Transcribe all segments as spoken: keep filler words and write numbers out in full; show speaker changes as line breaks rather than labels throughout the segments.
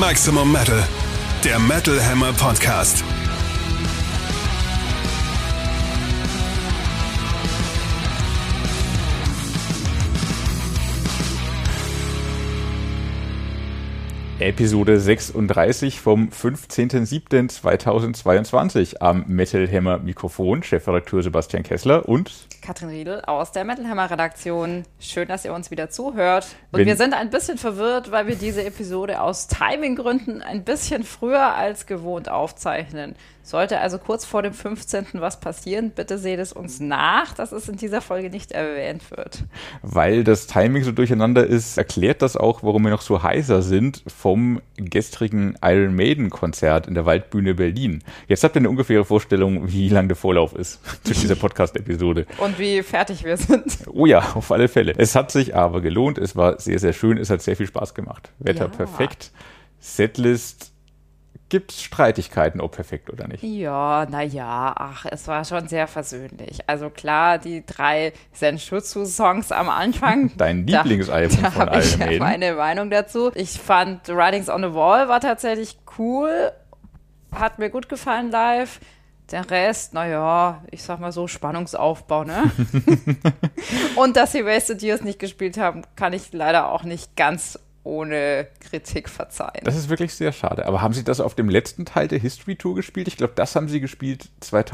Maximum Metal, der Metal Hammer Podcast.
Episode sechsunddreißig vom fünfzehnten siebten zweitausendzweiundzwanzig. Am Metal Hammer Mikrofon Chefredakteur Sebastian Kessler und
Katrin Riedel aus der Metal Hammer Redaktion. Schön, dass ihr uns wieder zuhört. Und
Wenn
wir sind ein bisschen verwirrt, weil wir diese Episode aus Timinggründen ein bisschen früher als gewohnt aufzeichnen. Sollte also kurz vor dem fünfzehnten was passieren, bitte seht es uns nach, dass es in dieser Folge nicht erwähnt wird.
Weil das Timing so durcheinander ist, erklärt das auch, warum wir noch so heiser sind vom gestrigen Iron Maiden Konzert in der Waldbühne Berlin. Jetzt habt ihr eine ungefähre Vorstellung, wie lang der Vorlauf ist zu dieser Podcast-Episode.
Und wie fertig wir sind.
Oh ja, auf alle Fälle. Es hat sich aber gelohnt, es war sehr, sehr schön, es hat sehr viel Spaß gemacht. Wetter
Ja.
perfekt, Setlist. Gibt es Streitigkeiten, ob perfekt oder nicht?
Ja, naja, ach, es war schon sehr versöhnlich. Also klar, die drei Senshutsu-Songs am Anfang.
Dein Lieblingsalbum
da, da
von
habe ich
Iron
ja
Maiden.
meine Meinung dazu. Ich fand Writings on the Wall war tatsächlich cool. Hat mir gut gefallen live. Der Rest, naja, ich sag mal so, Spannungsaufbau, ne? Und dass sie Wasted Years nicht gespielt haben, kann ich leider auch nicht ganz ohne Kritik verzeihen.
Das ist wirklich sehr schade. Aber haben Sie das auf dem letzten Teil der History Tour gespielt? Ich glaube, das haben Sie gespielt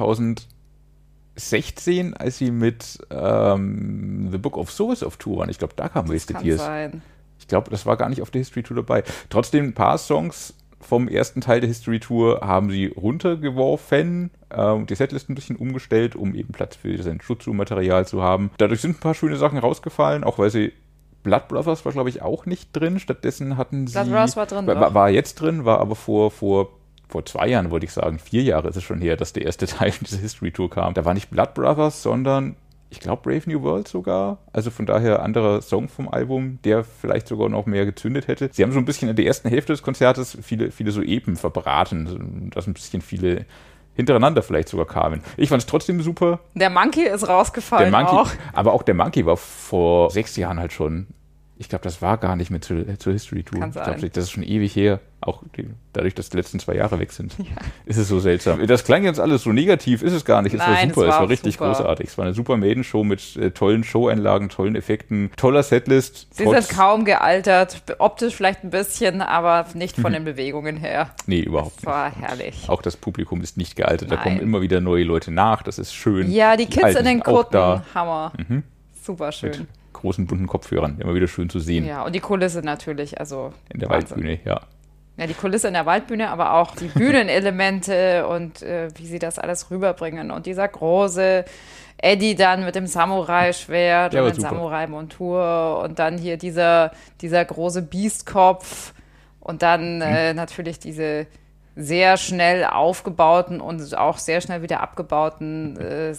zweitausendsechzehn, als Sie mit ähm, The Book of Souls auf Tour waren. Ich glaube, da kam Wasted
kann
Years.
sein.
Ich glaube, das war gar nicht auf der History Tour dabei. Trotzdem, ein paar Songs vom ersten Teil der History Tour haben Sie runtergeworfen äh, und die Setlist ein bisschen umgestellt, um eben Platz für sein Senshutsu-Material zu haben. Dadurch sind ein paar schöne Sachen rausgefallen, auch weil Sie Blood Brothers war, glaube ich, auch nicht drin. Stattdessen hatten sie...
Blood Brothers war drin,
war, war jetzt drin, war aber vor, vor, vor zwei Jahren, wollte ich sagen. Vier Jahre ist es schon her, dass der erste Teil dieser History Tour kam. Da war nicht Blood Brothers, sondern, ich glaube, Brave New World sogar. Also von daher anderer Song vom Album, der vielleicht sogar noch mehr gezündet hätte. Sie haben so ein bisschen in der ersten Hälfte des Konzertes viele, viele so Epen verbraten, dass ein bisschen viele hintereinander vielleicht sogar kamen. Ich fand es trotzdem super.
Der Monkey ist rausgefallen
Der Monkey,
auch.
aber auch der Monkey war vor sechs Jahren halt schon. Ich glaube, das war gar nicht mehr zur, zur History Tour.
Kann
Ich glaube,
sein.
das ist schon ewig her. Auch die, dadurch, dass die letzten zwei Jahre weg sind,
Ja.
ist es so seltsam. Das klang jetzt alles so negativ, ist es gar nicht. Es war
Nein,
super,
es
es
war
war
auch
richtig
super.
großartig. Es war eine super Maiden-Show mit äh, tollen Show-Einlagen, tollen Effekten, toller Setlist.
Sie
Trotz-
sind kaum gealtert, optisch vielleicht ein bisschen, aber nicht von den Bewegungen her.
Nee, überhaupt
Das
nicht.
war herrlich.
Auch das Publikum ist nicht gealtert. Da
Nein.
kommen immer wieder neue Leute nach. Das ist schön.
Ja, die Kids
Alten
in den
sind auch
Kutten,
da.
Hammer.
Mhm.
Super schön.
Mit großen bunten Kopfhörern. Immer wieder schön zu sehen.
Ja, und die Kulisse natürlich, also
In der
Wahnsinn.
Waldbühne, ja.
Ja, die Kulisse in der Waldbühne, aber auch die Bühnenelemente und äh, wie sie das alles rüberbringen. Und dieser große Eddie dann mit dem Samurai-Schwert
Der
und
war
der
super.
Samurai-Montur und dann hier dieser, dieser große Biestkopf und dann
Mhm.
äh, natürlich diese sehr schnell aufgebauten und auch sehr schnell wieder abgebauten äh,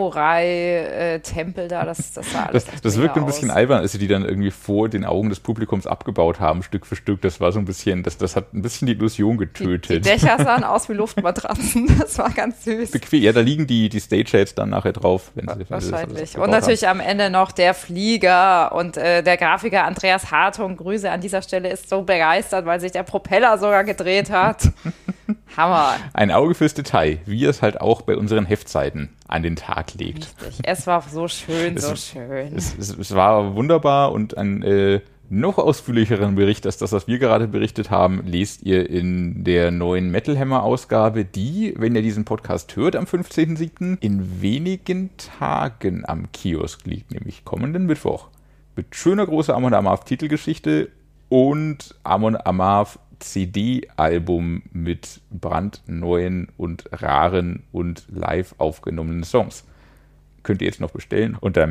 Samurai-Tempel da. Das, das sah alles
Das,
echt
das
mega
wirkt ein bisschen
aus.
albern, als sie die dann irgendwie vor den Augen des Publikums abgebaut haben, Stück für Stück. Das war so ein bisschen, das, das hat ein bisschen die Illusion
Die, die
getötet.
Dächer sahen aus wie Luftmatratzen. Das war ganz süß.
Bequem. Ja, da liegen die, die Stagehats dann nachher drauf. Wenn sie, wenn sie das alles
Wahrscheinlich.
abgebaut
Und natürlich am Ende noch der Flieger und äh, der Grafiker Andreas Hartung, Grüße an dieser Stelle, ist so begeistert, weil sich der Propeller sogar gedreht hat. Hammer.
haben. Ein Auge fürs Detail, wie es halt auch bei unseren Heftseiten an den Tag legt.
Richtig. Es war so schön,
Es
so
ist-
schön.
Es, es, es war wunderbar und ein äh, noch ausführlicheren Bericht als das, was wir gerade berichtet haben, lest ihr in der neuen Metal Hammer Ausgabe, die, wenn ihr diesen Podcast hört, am fünfzehnten siebten in wenigen Tagen am Kiosk liegt, nämlich kommenden Mittwoch. Mit schöner großer Amon Amarth Titelgeschichte und Amon Amarth C D-Album mit brandneuen und raren und live aufgenommenen Songs. Könnt ihr jetzt noch bestellen unter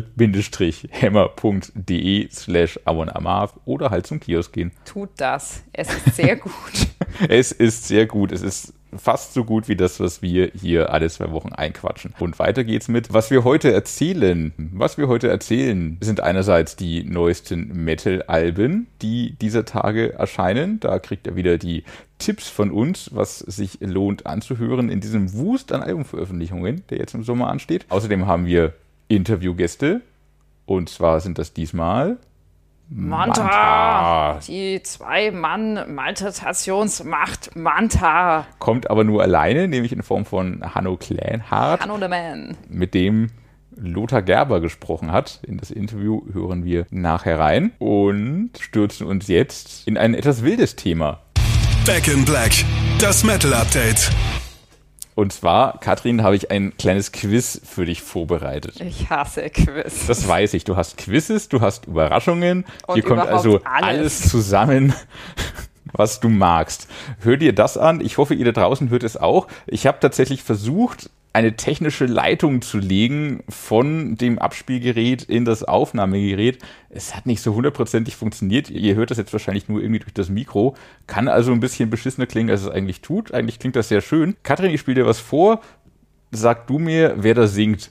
metal-hammer.de slash Amon Amarth oder halt zum Kiosk gehen.
Tut das. Es ist sehr gut.
Es ist sehr gut. Es ist fast so gut wie das, was wir hier alle zwei Wochen einquatschen. Und weiter geht's mit, was wir heute erzählen. Was wir heute erzählen, sind einerseits die neuesten Metal-Alben, die dieser Tage erscheinen. Da kriegt ihr wieder die Tipps von uns, was sich lohnt anzuhören in diesem Wust an Albumveröffentlichungen, der jetzt im Sommer ansteht. Außerdem haben wir Interviewgäste. Und zwar sind das diesmal
Manta,
Manta.
die Zwei-Mann-Maltratationsmacht Manta.
Kommt aber nur alleine, nämlich in Form von Hanno Klänhardt,
Hanno the Man.
mit dem Lothar Gerber gesprochen hat. In das Interview hören wir nachher rein und stürzen uns jetzt in ein etwas wildes Thema.
Back in Black, das Metal Update.
Und zwar, Katrin, habe ich ein kleines Quiz für dich vorbereitet.
Ich hasse Quiz.
Das weiß ich. Du hast Quizzes, du hast Überraschungen.
Und
Hier kommt also
alles.
alles zusammen, was du magst. Hör dir das an. Ich hoffe, ihr da draußen hört es auch. Ich habe tatsächlich versucht, eine technische Leitung zu legen von dem Abspielgerät in das Aufnahmegerät. Es hat nicht so hundertprozentig funktioniert. Ihr hört das jetzt wahrscheinlich nur irgendwie durch das Mikro. Kann also ein bisschen beschissener klingen, als es eigentlich tut. Eigentlich klingt das sehr schön. Katrin, ich spiele dir was vor. Sag du mir, wer da singt.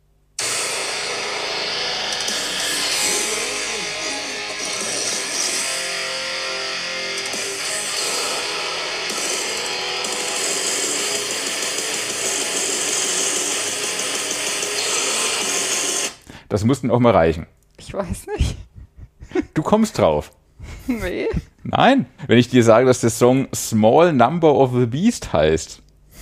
Das mussten auch mal reichen.
Ich weiß nicht.
Du kommst drauf.
Nee.
Nein. Wenn ich dir sage, dass der Song Small Number of the Beast heißt.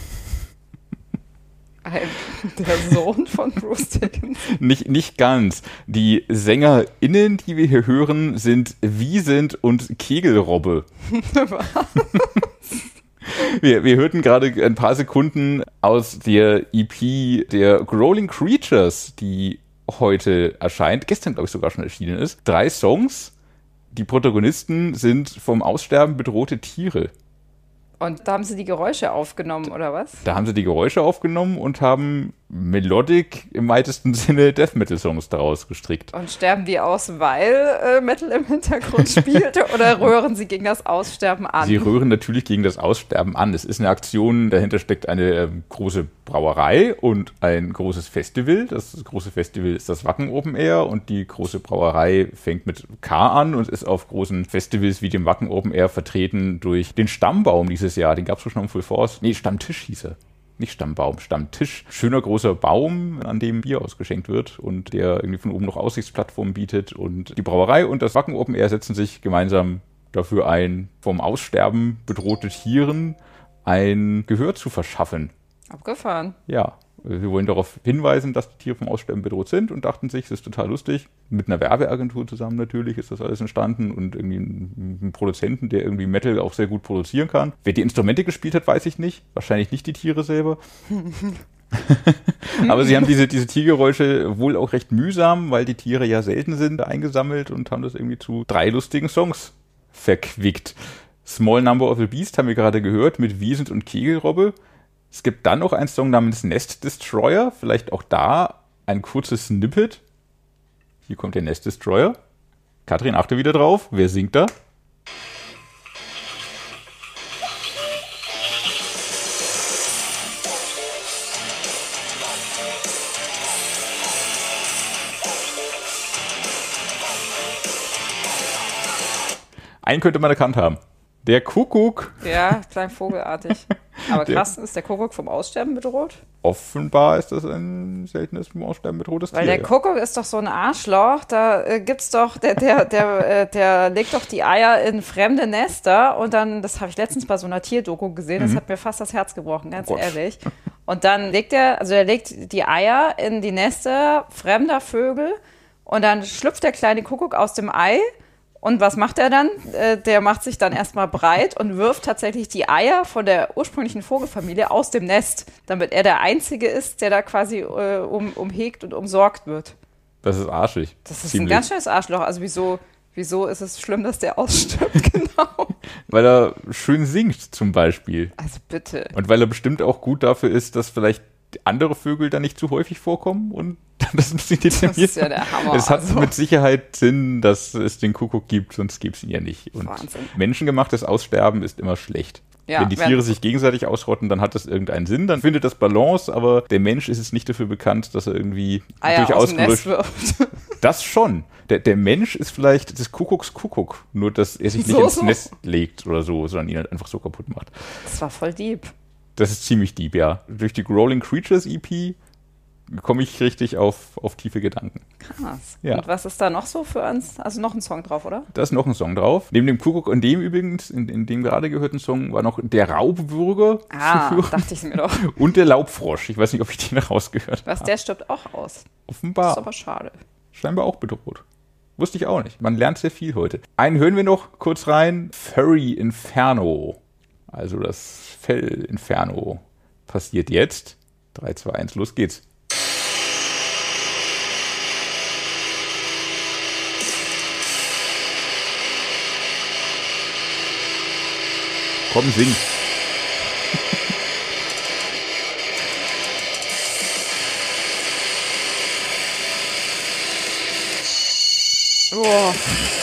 Ein, der Sohn von Bruce Dickinson.
Nicht, nicht ganz. Die SängerInnen, die wir hier hören, sind Wiesent und Kegelrobbe.
Was?
Wir, wir hörten gerade ein paar Sekunden aus der E P der Growling Creatures, die heute erscheint, gestern glaube ich sogar schon erschienen ist. Drei Songs. Die Protagonisten sind vom Aussterben bedrohte Tiere.
Und da haben sie die Geräusche aufgenommen, oder was?
Da haben sie die Geräusche aufgenommen und haben Melodic im weitesten Sinne Death Metal Songs daraus gestrickt.
Und sterben die aus, weil äh, Metal im Hintergrund spielt, oder rühren sie gegen das Aussterben an?
Sie rühren natürlich gegen das Aussterben an. Es ist eine Aktion, dahinter steckt eine äh, große Brauerei und ein großes Festival. Das große Festival ist das Wacken Open Air und die große Brauerei fängt mit K an und ist auf großen Festivals wie dem Wacken Open Air vertreten durch den Stammbaum dieses Jahr. Den gab es schon am Full Force. Nee, Stammtisch hieß er. Nicht Stammbaum, Stammtisch. Schöner großer Baum, an dem Bier ausgeschenkt wird und der irgendwie von oben noch Aussichtsplattformen bietet. Und die Brauerei und das Wacken Open Air setzen sich gemeinsam dafür ein, vom Aussterben bedrohte Tieren ein Gehör zu verschaffen.
Abgefahren.
Ja, wir wollen darauf hinweisen, dass die Tiere vom Aussterben bedroht sind und dachten sich, es ist total lustig. Mit einer Werbeagentur zusammen natürlich ist das alles entstanden und irgendwie einen Produzenten, der irgendwie Metal auch sehr gut produzieren kann. Wer die Instrumente gespielt hat, weiß ich nicht. Wahrscheinlich nicht die Tiere selber. Aber sie haben diese, diese Tiergeräusche wohl auch recht mühsam, weil die Tiere ja selten sind, eingesammelt und haben das irgendwie zu drei lustigen Songs verquickt. Small Number of the Beast haben wir gerade gehört mit Wiesent und Kegelrobbe. Es gibt dann noch einen Song namens Nest Destroyer, vielleicht auch da ein kurzes Snippet. Hier kommt der Nest Destroyer. Katrin, achte wieder drauf. Wer singt da? Einen könnte man erkannt haben. Der Kuckuck.
Ja, klang vogelartig. Aber krass, ist der Kuckuck vom Aussterben bedroht?
Offenbar ist das ein seltenes vom Aussterben bedrohtes
Weil
Tier.
der Kuckuck ist doch so ein Arschloch, da äh, gibt's doch, der, der, der, äh, der legt doch die Eier in fremde Nester und dann, das habe ich letztens bei so einer Tierdoku gesehen, das
Mhm.
hat mir fast das Herz gebrochen, ganz
Gott.
ehrlich. Und dann legt er, also er legt die Eier in die Nester fremder Vögel und dann schlüpft der kleine Kuckuck aus dem Ei. Und was macht er dann? Äh, der macht sich dann erstmal breit und wirft tatsächlich die Eier von der ursprünglichen Vogelfamilie aus dem Nest, damit er der Einzige ist, der da quasi äh, um, umhegt und umsorgt wird.
Das ist arschig.
Das ist
Ziemlich.
ein ganz schönes Arschloch. Also wieso, wieso ist es schlimm, dass der ausstirbt? Genau.
Weil er schön singt zum Beispiel.
Also bitte.
Und weil er bestimmt auch gut dafür ist, dass vielleicht andere Vögel da nicht zu häufig vorkommen und das muss ich dezimiert.
Das ist ja der Hammer.
Es hat
also.
mit Sicherheit Sinn, dass es den Kuckuck gibt, sonst gäbe es ihn ja nicht. Und
Wahnsinn.
menschengemachtes Aussterben ist immer schlecht.
Ja,
wenn die
wenn-
Tiere sich gegenseitig ausrotten, dann hat das irgendeinen Sinn, dann findet das Balance, aber der Mensch ist es nicht dafür bekannt, dass er irgendwie
Eier
durch
aus dem Nest
ausgelöscht.
wirft.
Das schon. Der, der Mensch ist vielleicht des Kuckucks Kuckuck, nur dass er sich nicht
So,
ins
so.
Nest legt oder so, sondern ihn halt einfach so kaputt macht.
Das war voll deep.
Das ist ziemlich deep, ja. Durch die Growling Creatures E P komme ich richtig auf, auf tiefe Gedanken.
Krass.
Ja.
Und was ist da noch so für uns? Also noch ein Song drauf, oder?
Da ist noch ein Song drauf. Neben dem Kuckuck und dem übrigens, in, in dem gerade gehörten Song, war noch der Raubwürger
Ah,
zu hören.
dachte ich mir doch.
Und der Laubfrosch. Ich weiß nicht, ob ich den rausgehört
Was,
habe.
der stirbt auch aus.
Offenbar.
Das ist aber schade.
Scheinbar auch bedroht. Wusste ich auch nicht. Man lernt sehr viel heute. Einen hören wir noch kurz rein. Furry Inferno. Also das Fell Inferno passiert jetzt. drei, zwei, eins, los geht's. Komm, sing.
Oh.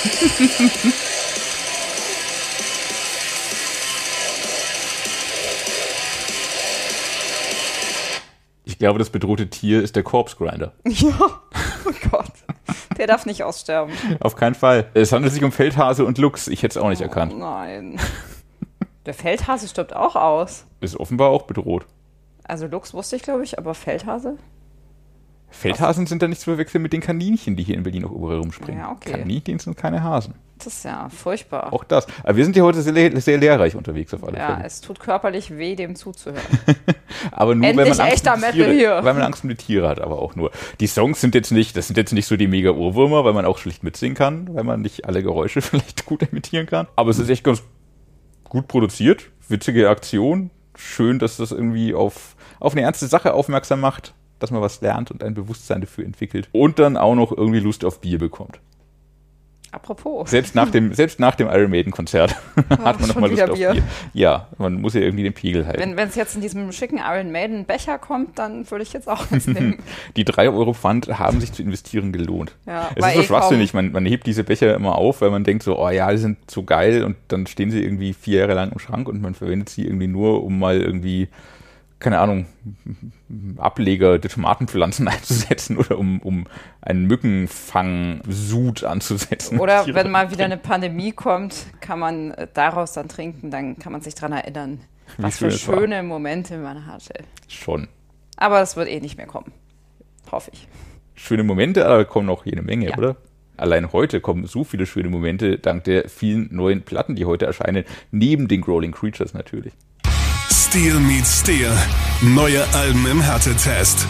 Ich glaube, das bedrohte Tier ist der Corpse Grinder.
Ja, oh Gott. Der darf nicht aussterben.
Auf keinen Fall. Es handelt sich um Feldhase und Luchs. Ich hätte es auch nicht
Oh
erkannt.
nein. Der Feldhase stirbt auch aus.
Ist offenbar auch bedroht.
Also Luchs wusste ich, glaube ich, aber Feldhase?
Feldhasen sind da nicht zu verwechseln mit den Kaninchen, die hier in Berlin auch überall rumspringen.
Ja, okay.
Kaninchen sind keine Hasen.
Das ist ja furchtbar.
Auch das. Aber wir sind hier heute sehr, sehr lehrreich unterwegs auf alle
Ja,
Fälle.
es tut körperlich weh, dem zuzuhören.
Aber nur,
Endlich
wenn man Angst
echter
um die
Metal
Tiere,
hier.
weil man Angst um die Tiere hat, aber auch nur. Die Songs sind jetzt nicht, das sind jetzt nicht so die mega Ohrwürmer, weil man auch schlicht mitsingen kann, weil man nicht alle Geräusche vielleicht gut imitieren kann. Aber es ist echt ganz gut produziert, witzige Aktion. Schön, dass das irgendwie auf, auf eine ernste Sache aufmerksam macht, dass man was lernt und ein Bewusstsein dafür entwickelt. Und dann auch noch irgendwie Lust auf Bier bekommt.
Apropos.
Selbst nach dem, selbst nach dem Iron Maiden Konzert hat man
schon
nochmal Lust
wieder
auf
Bier.
Bier. Ja, man muss ja irgendwie den Pegel halten.
Wenn es jetzt in diesem schicken Iron Maiden Becher kommt, dann würde ich jetzt auch was nehmen.
Die drei Euro Pfand haben sich zu investieren gelohnt.
Ja,
Es
war
ist so
eh
schwachsinnig, man, man hebt diese Becher immer auf, weil man denkt so, oh ja, die sind so geil und dann stehen sie irgendwie vier Jahre lang im Schrank und man verwendet sie irgendwie nur, um mal irgendwie, keine Ahnung, Ableger der Tomatenpflanzen einzusetzen oder um, um einen Mückenfang-Sud anzusetzen.
Oder wenn mal wieder eine Pandemie kommt, kann man äh, daraus dann trinken, dann kann man sich dran erinnern,
Wie
was
schön
für
es war.
schöne Momente man hatte.
Schon.
Aber es wird eh nicht mehr kommen. Hoffe ich.
Schöne Momente, aber kommen noch jede Menge,
Ja.
oder? Allein heute kommen so viele schöne Momente dank der vielen neuen Platten, die heute erscheinen, neben den Growling Creatures natürlich.
Steel meets Steel. Neue Alben im Härtetest.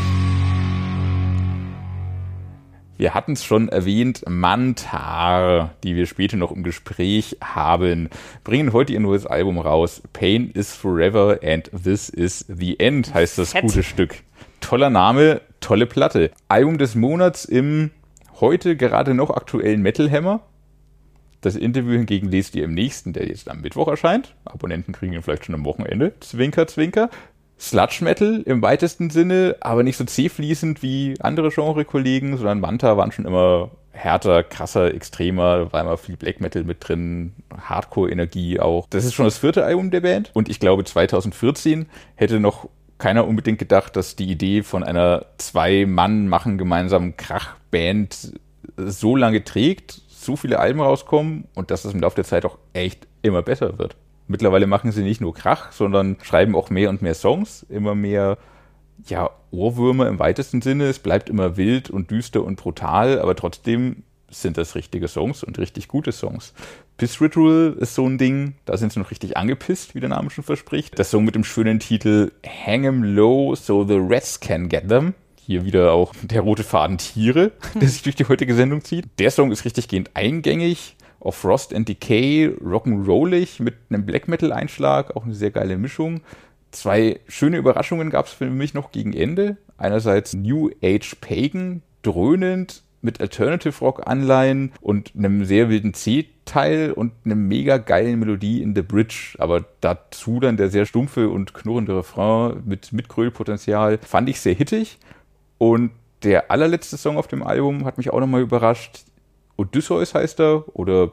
Wir hatten es schon erwähnt, Mantar, die wir später noch im Gespräch haben, bringen heute ihr neues Album raus. Pain is Forever and This is the End heißt das
Fett.
gute Stück. Toller Name, tolle Platte. Album des Monats im heute gerade noch aktuellen Metal Hammer. Das Interview hingegen lest ihr im nächsten, der jetzt am Mittwoch erscheint. Abonnenten kriegen ihn vielleicht schon am Wochenende. Zwinker, zwinker. Sludge Metal im weitesten Sinne, aber nicht so zähfließend wie andere Genre-Kollegen, sondern Manta waren schon immer härter, krasser, extremer, war immer viel Black Metal mit drin, Hardcore-Energie auch. Das ist schon das vierte Album der Band und ich glaube zwanzig vierzehn hätte noch keiner unbedingt gedacht, dass die Idee von einer Zwei-Mann-machen gemeinsamen Krachband so lange trägt, so viele Alben rauskommen und dass es im Laufe der Zeit auch echt immer besser wird. Mittlerweile machen sie nicht nur Krach, sondern schreiben auch mehr und mehr Songs, immer mehr ja, Ohrwürmer im weitesten Sinne. Es bleibt immer wild und düster und brutal, aber trotzdem sind das richtige Songs und richtig gute Songs. Piss Ritual ist so ein Ding, da sind sie noch richtig angepisst, wie der Name schon verspricht. Das Song mit dem schönen Titel Hang 'em Low so the Rats can get them. Hier wieder auch der rote Faden Tiere, der sich durch die heutige Sendung zieht. Der Song ist richtiggehend eingängig, auf Frost and Decay, rock'n'rollig mit einem Black Metal Einschlag, auch eine sehr geile Mischung. Zwei schöne Überraschungen gab es für mich noch gegen Ende. Einerseits New Age Pagan, dröhnend mit Alternative Rock Anleihen und einem sehr wilden C-Teil und einem mega geilen Melodie in The Bridge. Aber dazu dann der sehr stumpfe und knurrende Refrain mit Mitgrölpotenzial fand ich sehr hittig. Und der allerletzte Song auf dem Album hat mich auch nochmal überrascht. Odysseus heißt er oder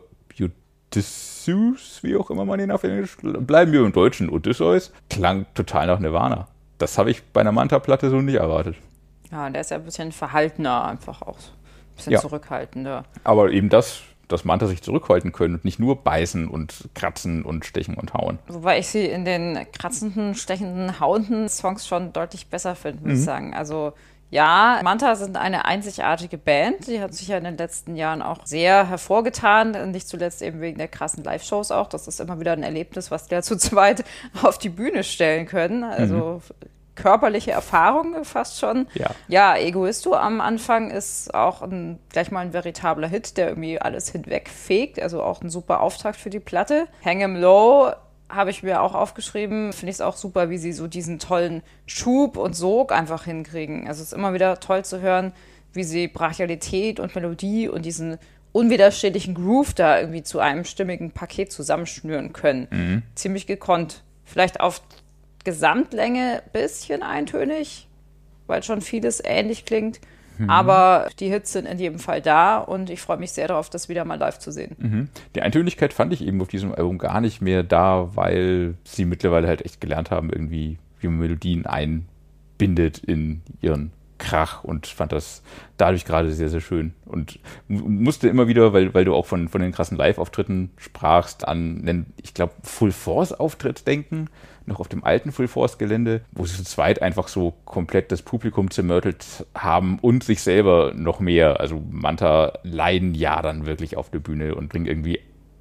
Odysseus, wie auch immer man ihn auf Englisch, bleiben wir im Deutschen, Odysseus, klang total nach Nirvana. Das habe ich bei einer Manta-Platte so nicht erwartet.
Ja, der ist ja ein bisschen verhaltener, einfach auch. Ein bisschen
Ja.
zurückhaltender.
Aber eben das, dass Manta sich zurückhalten können und nicht nur beißen und kratzen und stechen und hauen.
Wobei ich sie in den kratzenden, stechenden, hauenden Songs schon deutlich besser finde, muss ich sagen. Also Ja, Manta sind eine einzigartige Band. Die hat sich ja in den letzten Jahren auch sehr hervorgetan. Nicht zuletzt eben wegen der krassen Live-Shows auch. Das ist immer wieder ein Erlebnis, was die ja zu zweit auf die Bühne stellen können. Also mhm. körperliche Erfahrung fast schon.
Ja,
ja, Egoisto am Anfang ist auch ein, gleich mal ein veritabler Hit, der irgendwie alles hinwegfegt. Also auch ein super Auftakt für die Platte. Hang 'em Low habe ich mir auch aufgeschrieben. Finde ich es auch super, wie sie so diesen tollen Schub und Sog einfach hinkriegen. Also es ist immer wieder toll zu hören, wie sie Brachialität und Melodie und diesen unwiderstehlichen Groove da irgendwie zu einem stimmigen Paket zusammenschnüren können. Mhm. Ziemlich gekonnt. Vielleicht auf Gesamtlänge ein bisschen eintönig, weil schon vieles ähnlich klingt. Mhm. Aber die Hits sind in jedem Fall da und ich freue mich sehr darauf, das wieder mal live zu sehen.
Mhm. Die Eintönigkeit fand ich eben auf diesem Album gar nicht mehr da, weil sie mittlerweile halt echt gelernt haben, irgendwie, wie man Melodien einbindet in ihren Krach und fand das dadurch gerade sehr, sehr schön. Und musste immer wieder, weil, weil du auch von, von den krassen Live-Auftritten sprachst, an einen, ich glaube, Full-Force-Auftritt denken, noch auf dem alten Full-Force-Gelände, wo sie zu zweit einfach so komplett das Publikum zermürtelt haben und sich selber noch mehr. Also Manta leiden ja dann wirklich auf der Bühne und bringen irgendwie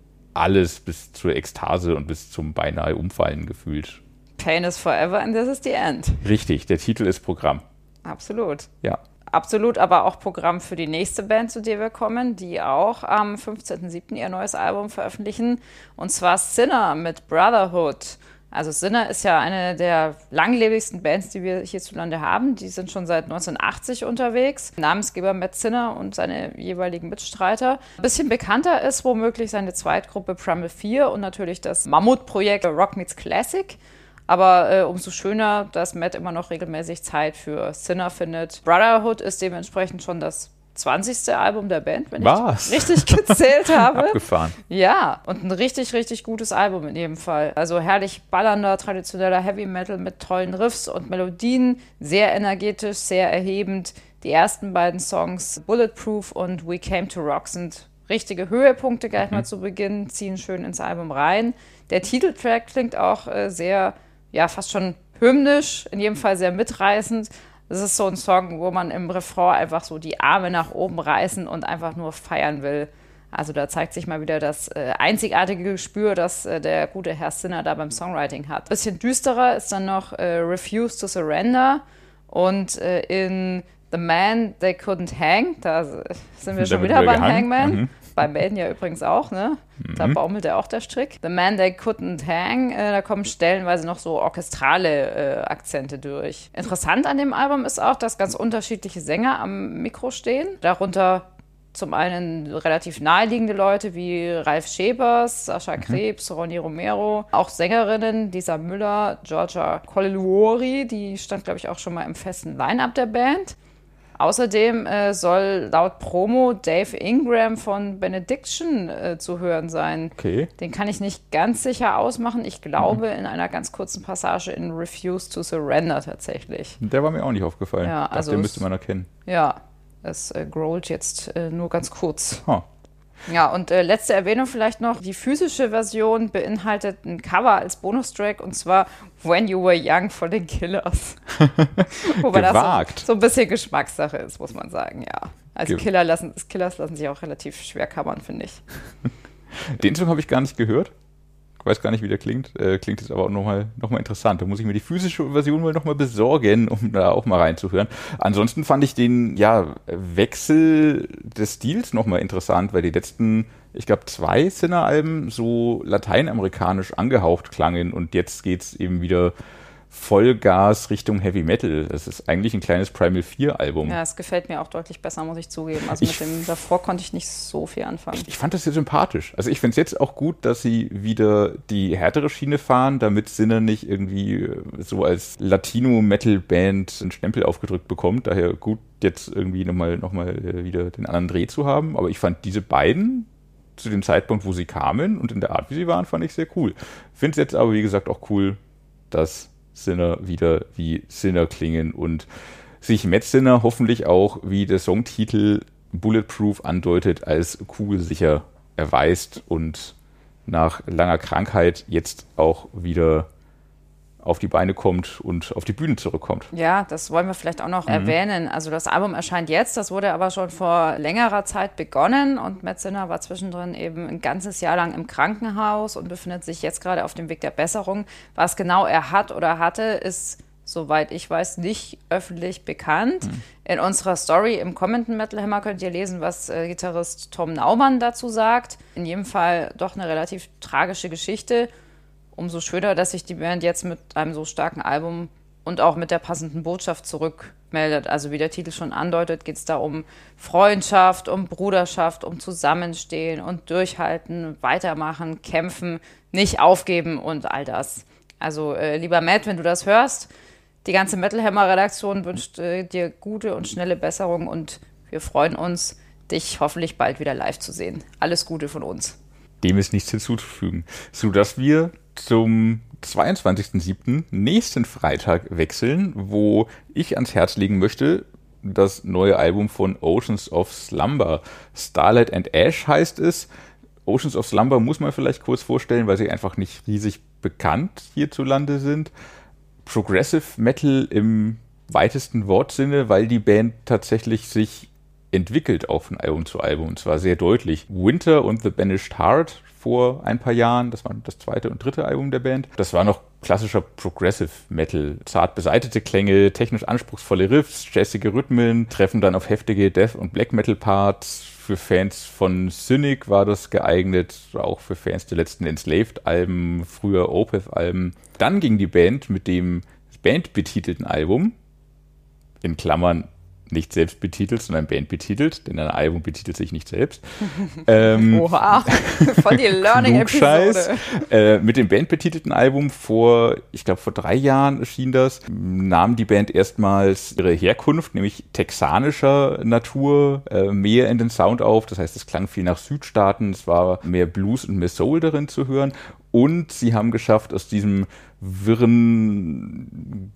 alles bis zur Ekstase und bis zum beinahe Umfallen gefühlt.
Pain is forever and this is the end.
Richtig, der Titel ist Programm.
Absolut.
Ja.
Absolut, aber auch Programm für die nächste Band, zu der wir kommen, die auch am fünfzehnten siebten ihr neues Album veröffentlichen. Und zwar Sinner mit Brotherhood. Also Sinner ist ja eine der langlebigsten Bands, die wir hierzulande haben. Die sind schon seit neunzehnhundertachtzig unterwegs. Namensgeber Matt Sinner und seine jeweiligen Mitstreiter. Ein bisschen bekannter ist womöglich seine Zweitgruppe Primal vier und natürlich das Mammutprojekt Rock Meets Classic. Aber äh, umso schöner, dass Matt immer noch regelmäßig Zeit für Sinner findet. Brotherhood ist dementsprechend schon das zwanzigste Album der Band, wenn
Was?
ich richtig gezählt habe.
Abgefahren.
Ja, und ein richtig, richtig gutes Album in jedem Fall. Also herrlich ballernder, traditioneller Heavy Metal mit tollen Riffs und Melodien. Sehr energetisch, sehr erhebend. Die ersten beiden Songs, Bulletproof und We Came to Rock, sind richtige Höhepunkte gleich mhm. mal zu Beginn, ziehen schön ins Album rein. Der Titeltrack klingt auch äh, sehr... ja, fast schon hymnisch, in jedem Fall sehr mitreißend. Das ist so ein Song, wo man im Refrain einfach so die Arme nach oben reißen und einfach nur feiern will. Also da zeigt sich mal wieder das äh, einzigartige Gespür, das äh, der gute Herr Sinner da beim Songwriting hat. Ein bisschen düsterer ist dann noch äh, Refuse to Surrender und äh, in The Man They Couldn't Hang, da sind wir schon wieder beim Hangman. Mhm. Bei Maiden ja übrigens auch, ne? Da mhm. baumelt ja auch der Strick. The Man They Couldn't Hang, äh, da kommen stellenweise noch so orchestrale äh, Akzente durch. Interessant an dem Album ist auch, dass ganz unterschiedliche Sänger am Mikro stehen. Darunter zum einen relativ naheliegende Leute wie Ralf Schepers, Sascha mhm. Krebs, Ronny Romero. Auch Sängerinnen, Lisa Müller, Georgia Coliluori, die stand, glaube ich, auch schon mal im festen Line-Up der Band. Außerdem äh, soll laut Promo Dave Ingram von Benediction äh, zu hören sein.
Okay.
Den kann ich nicht ganz sicher ausmachen. Ich glaube, mhm. in einer ganz kurzen Passage in Refuse to Surrender tatsächlich.
Der war mir auch nicht aufgefallen.
Ja,
dachte,
also
den müsste man erkennen.
Ja, es äh, grollt jetzt äh, nur ganz kurz.
Huh.
Ja, und äh, letzte Erwähnung vielleicht noch. Die physische Version beinhaltet ein Cover als Bonustrack und zwar When You Were Young von den Killers. Wobei
Gewagt.
das so, so ein bisschen Geschmackssache ist, muss man sagen, ja. Also Ge- Killer lassen, Killers lassen sich auch relativ schwer covern, finde ich.
Den Song habe ich gar nicht gehört. Ich weiß gar nicht, wie der klingt. Äh, klingt jetzt aber auch nochmal noch mal interessant. Da muss ich mir die physische Version mal nochmal besorgen, um da auch mal reinzuhören. Ansonsten fand ich den ja, Wechsel des Stils nochmal interessant, weil die letzten, ich glaube, zwei Sinner-Alben so lateinamerikanisch angehaucht klangen und jetzt geht es eben wieder Vollgas Richtung Heavy Metal. Das ist eigentlich ein kleines Primal vier Album.
Ja, es gefällt mir auch deutlich besser, muss ich zugeben. Also ich, mit dem davor konnte ich nicht so viel anfangen.
Ich, ich fand das sehr sympathisch. Also ich finde es jetzt auch gut, dass sie wieder die härtere Schiene fahren, damit Sinner nicht irgendwie so als Latino-Metal-Band einen Stempel aufgedrückt bekommt. Daher gut, jetzt irgendwie nochmal noch mal wieder den anderen Dreh zu haben. Aber ich fand diese beiden zu dem Zeitpunkt, wo sie kamen und in der Art, wie sie waren, fand ich sehr cool. Finde es jetzt aber, wie gesagt, auch cool, dass Sinner wieder wie Sinner klingen und sich Matt Sinner hoffentlich auch, wie der Songtitel Bulletproof andeutet, als kugelsicher erweist und nach langer Krankheit jetzt auch wieder auf die Beine kommt und auf die Bühne zurückkommt.
Ja, das wollen wir vielleicht auch noch mhm. erwähnen. Also das Album erscheint jetzt, das wurde aber schon vor längerer Zeit begonnen und Matt Sinner war zwischendrin eben ein ganzes Jahr lang im Krankenhaus und befindet sich jetzt gerade auf dem Weg der Besserung. Was genau er hat oder hatte, ist, soweit ich weiß, nicht öffentlich bekannt. Mhm. In unserer Story im kommenden Metal Hammer könnt ihr lesen, was äh, Gitarrist Tom Naumann dazu sagt. In jedem Fall doch eine relativ tragische Geschichte. Umso schöner, dass sich die Band jetzt mit einem so starken Album und auch mit der passenden Botschaft zurückmeldet. Also wie der Titel schon andeutet, geht es da um Freundschaft, um Bruderschaft, um Zusammenstehen und Durchhalten, weitermachen, kämpfen, nicht aufgeben und all das. Also äh, lieber Matt, wenn du das hörst, die ganze Metal Hammer Redaktion wünscht äh, dir gute und schnelle Besserung und wir freuen uns, dich hoffentlich bald wieder live zu sehen. Alles Gute von uns.
Dem ist nichts hinzuzufügen. So dass wir zum zweiundzwanzigsten siebten nächsten Freitag wechseln, wo ich ans Herz legen möchte, das neue Album von Oceans of Slumber. Starlight and Ash heißt es. Oceans of Slumber muss man vielleicht kurz vorstellen, weil sie einfach nicht riesig bekannt hierzulande sind. Progressive Metal im weitesten Wortsinne, weil die Band tatsächlich sich entwickelt auch von Album zu Album, und zwar sehr deutlich. Winter und The Banished Heart vor ein paar Jahren, das war das zweite und dritte Album der Band. Das war noch klassischer Progressive Metal. Zart beseitete Klänge, technisch anspruchsvolle Riffs, jazzige Rhythmen, treffen dann auf heftige Death- und Black Metal Parts. Für Fans von Cynic war das geeignet, auch für Fans der letzten Enslaved-Alben, früher Opeth-Alben. Dann ging die Band mit dem bandbetitelten Album, in Klammern nicht selbst betitelt, sondern Band betitelt, denn ein Album betitelt sich nicht selbst. ähm,
Oha, voll die Learning-Episode.
Äh, mit dem bandbetitelten Album vor, ich glaube vor drei Jahren erschien das, nahm die Band erstmals ihre Herkunft, nämlich texanischer Natur, äh, mehr in den Sound auf. Das heißt, es klang viel nach Südstaaten, es war mehr Blues und mehr Soul darin zu hören. Und sie haben geschafft, aus diesem wirren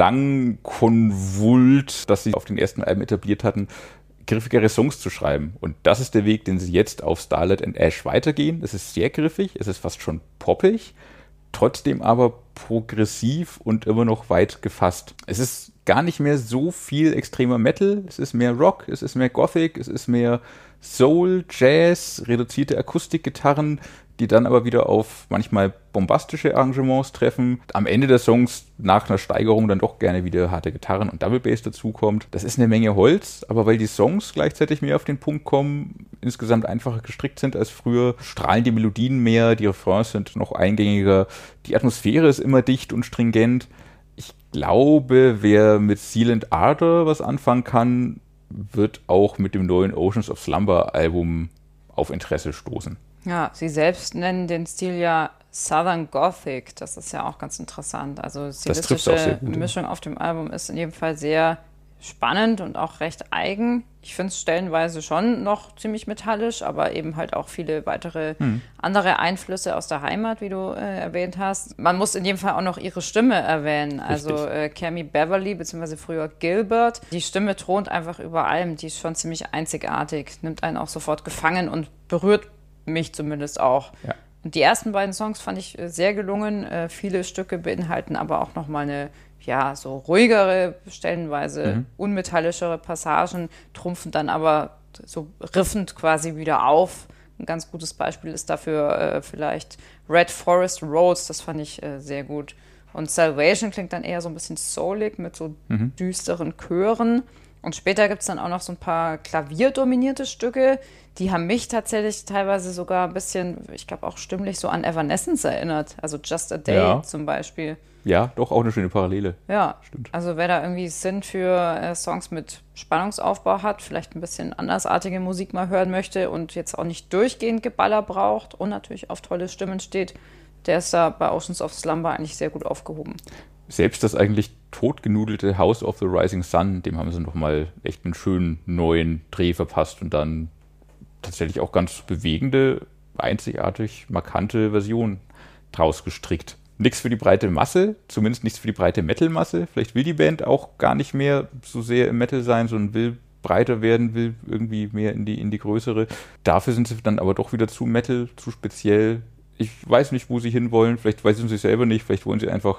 Klangkonvult, das sie auf den ersten Alben etabliert hatten, griffigere Songs zu schreiben. Und das ist der Weg, den sie jetzt auf Starlight and Ash weitergehen. Es ist sehr griffig, es ist fast schon poppig, trotzdem aber progressiv und immer noch weit gefasst. Es ist gar nicht mehr so viel extremer Metal, es ist mehr Rock, es ist mehr Gothic, es ist mehr Soul, Jazz, reduzierte Akustikgitarren, die dann aber wieder auf manchmal bombastische Arrangements treffen. Am Ende der Songs nach einer Steigerung dann doch gerne wieder harte Gitarren und Double Bass dazukommt. Das ist eine Menge Holz, aber weil die Songs gleichzeitig mehr auf den Punkt kommen, insgesamt einfacher gestrickt sind als früher, strahlen die Melodien mehr, die Refrains sind noch eingängiger, die Atmosphäre ist immer dicht und stringent. Ich glaube, wer mit Sealant Ardor was anfangen kann, wird auch mit dem neuen Oceans of Slumber Album auf Interesse stoßen.
Ja, sie selbst nennen den Stil ja Southern Gothic. Das ist ja auch ganz interessant. Also stilistische Mischung auf dem Album ist in jedem Fall sehr spannend und auch recht eigen. Ich finde es stellenweise schon noch ziemlich metallisch, aber eben halt auch viele weitere hm. andere Einflüsse aus der Heimat, wie du äh, erwähnt hast. Man muss in jedem Fall auch noch ihre Stimme erwähnen. Richtig. Also äh, Cammy Beverly, beziehungsweise früher Gilbert. Die Stimme thront einfach über allem. Die ist schon ziemlich einzigartig, nimmt einen auch sofort gefangen und berührt mich zumindest auch. Ja. Und die ersten beiden Songs fand ich sehr gelungen. Äh, viele Stücke beinhalten aber auch nochmal eine, ja, so ruhigere, stellenweise mhm. unmetallischere Passagen, trumpfen dann aber so riffend quasi wieder auf. Ein ganz gutes Beispiel ist dafür äh, vielleicht Red Forest Roads, das fand ich äh, sehr gut. Und Salvation klingt dann eher so ein bisschen soulig mit so mhm. düsteren Chören. Und später gibt es dann auch noch so ein paar klavierdominierte Stücke, die haben mich tatsächlich teilweise sogar ein bisschen, ich glaube auch stimmlich, so an Evanescence erinnert. Also Just a Day ja. zum Beispiel.
Ja, doch, auch eine schöne Parallele.
Ja, stimmt. Also wer da irgendwie Sinn für äh, Songs mit Spannungsaufbau hat, vielleicht ein bisschen andersartige Musik mal hören möchte und jetzt auch nicht durchgehend Geballer braucht und natürlich auf tolle Stimmen steht, der ist da bei Oceans of Slumber eigentlich sehr gut aufgehoben.
Selbst das eigentlich totgenudelte House of the Rising Sun, dem haben sie nochmal echt einen schönen neuen Dreh verpasst und dann tatsächlich auch ganz bewegende, einzigartig markante Version draus gestrickt. Nichts für die breite Masse, zumindest nichts für die breite Metal-Masse. Vielleicht will die Band auch gar nicht mehr so sehr im Metal sein, sondern will breiter werden, will irgendwie mehr in die, in die größere. Dafür sind sie dann aber doch wieder zu Metal, zu speziell. Ich weiß nicht, wo sie hinwollen. Vielleicht wissen sie selber nicht. Vielleicht wollen sie einfach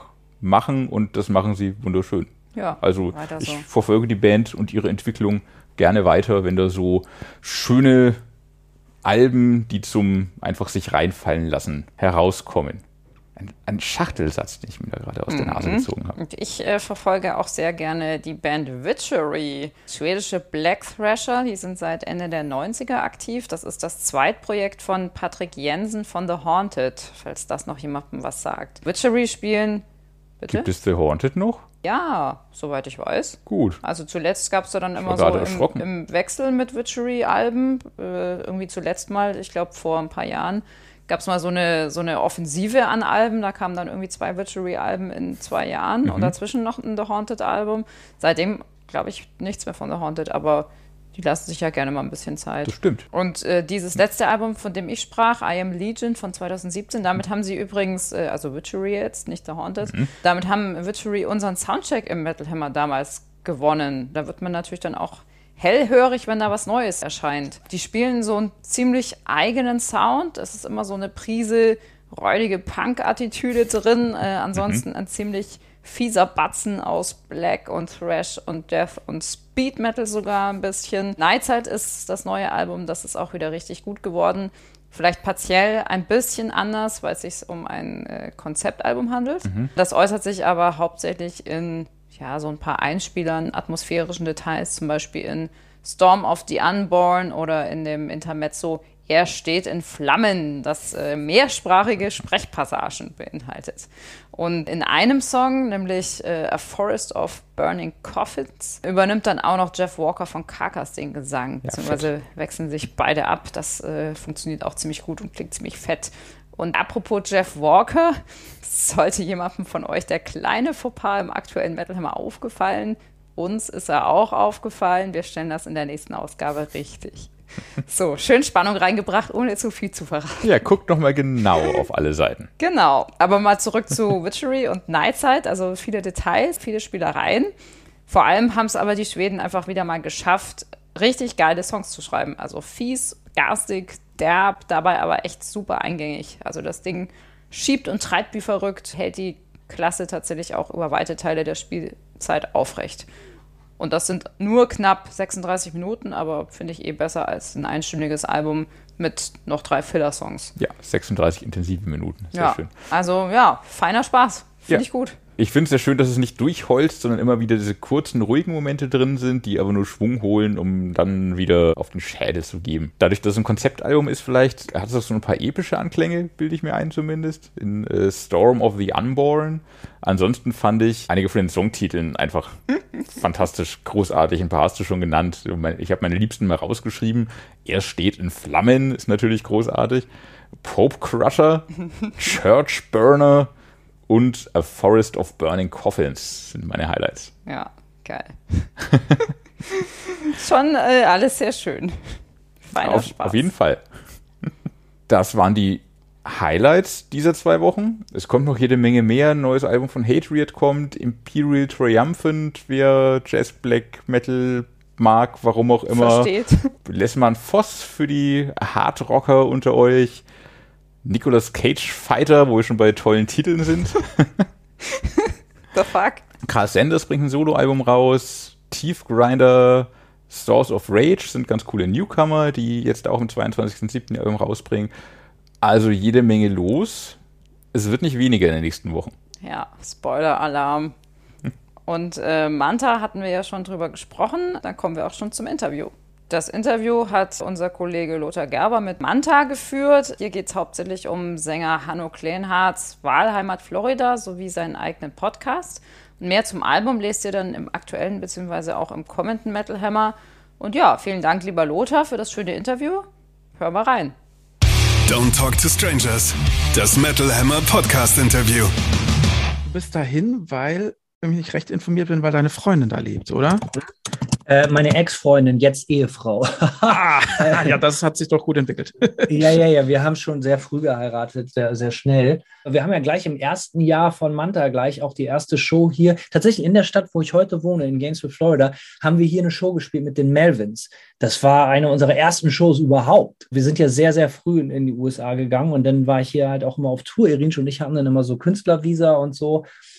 machen und das machen sie wunderschön.
Ja,
also
weiter
ich
so.
verfolge die Band und ihre Entwicklung gerne weiter, wenn da so schöne Alben, die zum einfach sich reinfallen lassen, herauskommen. Ein, ein Schachtelsatz, den ich mir da gerade aus der Nase
Mhm.
gezogen habe.
Und ich äh, verfolge auch sehr gerne die Band Witchery, schwedische Black Thrasher, die sind seit Ende der neunziger aktiv. Das ist das Zweitprojekt von Patrick Jensen von The Haunted, falls das noch jemandem was sagt. Witchery spielen, bitte?
Gibt es The Haunted noch?
Ja, soweit ich weiß.
Gut.
Also zuletzt gab es da dann immer
war
so
gerade
im,
erschrocken.
im Wechsel mit Witchery-Alben, äh, irgendwie zuletzt mal, ich glaube vor ein paar Jahren, gab es mal so eine, so eine Offensive an Alben, da kamen dann irgendwie zwei Witchery-Alben in zwei Jahren
Mhm.
und dazwischen noch ein The Haunted-Album. Seitdem, glaube ich, nichts mehr von The Haunted, aber die lassen sich ja gerne mal ein bisschen Zeit.
Das stimmt.
Und äh, dieses letzte Album, von dem ich sprach, I Am Legion von zweitausendsiebzehn, damit haben sie übrigens, äh, also Witchery jetzt, nicht The Haunted,
Mhm.
damit haben Witchery unseren Soundcheck im Metal Hammer damals gewonnen. Da wird man natürlich dann auch hellhörig, wenn da was Neues erscheint. Die spielen so einen ziemlich eigenen Sound. Es ist immer so eine Prise räudige Punk-Attitüde drin. Äh, ansonsten
Mhm.
ein ziemlich fieser Batzen aus Black und Thrash und Death und Speed Metal sogar ein bisschen. Nightside ist das neue Album, das ist auch wieder richtig gut geworden. Vielleicht partiell ein bisschen anders, weil es sich um ein äh, Konzeptalbum handelt.
Mhm.
Das äußert sich aber hauptsächlich in ja, so ein paar Einspielern, atmosphärischen Details, zum Beispiel in Storm of the Unborn oder in dem Intermezzo Er steht in Flammen, das äh, mehrsprachige Sprechpassagen beinhaltet. Und in einem Song, nämlich äh, A Forest of Burning Coffins, übernimmt dann auch noch Jeff Walker von Carcass den Gesang,
Ja,
beziehungsweise wechseln sich beide ab. Das äh, funktioniert auch ziemlich gut und klingt ziemlich fett. Und apropos Jeff Walker, sollte jemandem von euch der kleine Fauxpas im aktuellen Metal Hammer aufgefallen, uns ist er auch aufgefallen. Wir stellen das in der nächsten Ausgabe richtig. So, schön Spannung reingebracht, ohne zu viel zu verraten.
Ja, guckt noch mal genau auf alle Seiten.
Genau, aber mal zurück zu Witchery und Nightside, also viele Details, viele Spielereien. Vor allem haben es aber die Schweden einfach wieder mal geschafft, richtig geile Songs zu schreiben. Also fies, garstig, derb, dabei aber echt super eingängig. Also das Ding schiebt und treibt wie verrückt, hält die Klasse tatsächlich auch über weite Teile der Spielzeit aufrecht. Und das sind nur knapp sechsunddreißig Minuten, aber finde ich eh besser als ein einstündiges Album mit noch drei Filler-Songs.
Ja, sechsunddreißig intensive Minuten. Sehr
ja.
schön.
Also ja, feiner Spaß. Finde
Ja.
ich gut.
Ich finde es sehr schön, dass es nicht durchholzt, sondern immer wieder diese kurzen, ruhigen Momente drin sind, die aber nur Schwung holen, um dann wieder auf den Schädel zu geben. Dadurch, dass es ein Konzeptalbum ist, vielleicht hat es auch so ein paar epische Anklänge, bilde ich mir ein zumindest, in äh, Storm of the Unborn. Ansonsten fand ich einige von den Songtiteln einfach fantastisch, großartig. Ein paar hast du schon genannt. Ich habe meine Liebsten mal rausgeschrieben. Er steht in Flammen, ist natürlich großartig. Pope Crusher, Church Burner und A Forest of Burning Coffins sind meine Highlights.
Ja, geil. Schon äh, alles sehr schön. Feiner
Auf,
Spaß.
auf jeden Fall. Das waren die Highlights dieser zwei Wochen. Es kommt noch jede Menge mehr. Ein neues Album von Hatred kommt. Imperial Triumphant, wer Jazz, Black, Metal mag, warum auch immer.
Versteht.
Lessmann Voss für die Hardrocker unter euch. Nicolas Cage Fighter, wo wir schon bei tollen Titeln sind.
The fuck?
Carl Sanders bringt ein Soloalbum raus. Teeth Grinder, Stores of Rage sind ganz coole Newcomer, die jetzt auch am zweiundzwanzigsten siebten Album rausbringen. Also jede Menge los. Es wird nicht weniger in den nächsten Wochen.
Ja, Spoiler-Alarm. Und äh, Manta hatten wir ja schon drüber gesprochen. Dann kommen wir auch schon zum Interview. Das Interview hat unser Kollege Lothar Gerber mit Manta geführt. Hier geht es hauptsächlich um Sänger Hanno Kleinhardts Wahlheimat Florida sowie seinen eigenen Podcast. Und mehr zum Album lest ihr dann im aktuellen bzw. auch im kommenden Metal Hammer. Und ja, vielen Dank, lieber Lothar, für das schöne Interview. Hör mal rein.
Don't Talk to Strangers, das Metal Hammer Podcast Interview.
Du bist dahin, weil, wenn ich nicht recht informiert bin, weil deine Freundin da lebt, oder?
Äh, meine Ex-Freundin, jetzt Ehefrau.
Ah, ja, das hat sich doch gut entwickelt.
ja, ja, ja, wir haben schon sehr früh geheiratet, sehr, sehr schnell. Wir haben ja gleich im ersten Jahr von Manta gleich auch die erste Show hier. Tatsächlich in der Stadt, wo ich heute wohne, in Gainesville, Florida, haben wir hier eine Show gespielt mit den Melvins. Das war eine unserer ersten Shows überhaupt. Wir sind ja sehr, sehr früh in, in die U S A gegangen und dann war ich hier halt auch immer auf Tour. Irinsch und ich hatten dann immer so Künstlervisa und so.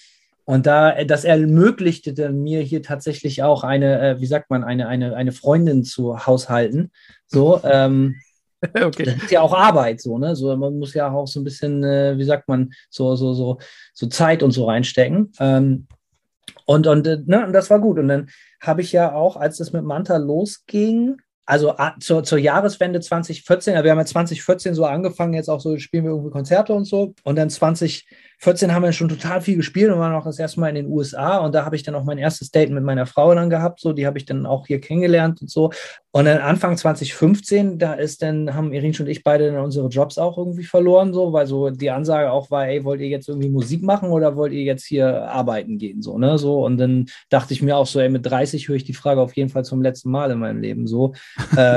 Und da, das ermöglichte dann mir hier tatsächlich auch eine, äh, wie sagt man, eine, eine, eine Freundin zu haushalten. So, ähm, okay. Das ist ja auch Arbeit, so, ne? So, man muss ja auch so ein bisschen, äh, wie sagt man, so, so, so, so Zeit und so reinstecken. Ähm, und, und, äh, ne, und das war gut. Und dann habe ich ja auch, als das mit Manta losging, also a, zur, zur Jahreswende zwanzig vierzehn, wir haben ja zwanzig vierzehn so angefangen, jetzt auch so spielen wir irgendwie Konzerte und so. Und dann zwanzig vierzehn haben wir schon total viel gespielt und waren auch das erste Mal in den U S A. Und da habe ich dann auch mein erstes Date mit meiner Frau dann gehabt. So, die habe ich dann auch hier kennengelernt und so. Und dann Anfang zwanzig fünfzehn, da ist dann, haben Irin und ich beide dann unsere Jobs auch irgendwie verloren, so, weil so die Ansage auch war, ey, wollt ihr jetzt irgendwie Musik machen oder wollt ihr jetzt hier arbeiten gehen? So, ne? So, und dann dachte ich mir auch so, ey, mit dreißig höre ich die Frage auf jeden Fall zum letzten Mal in meinem Leben so. äh,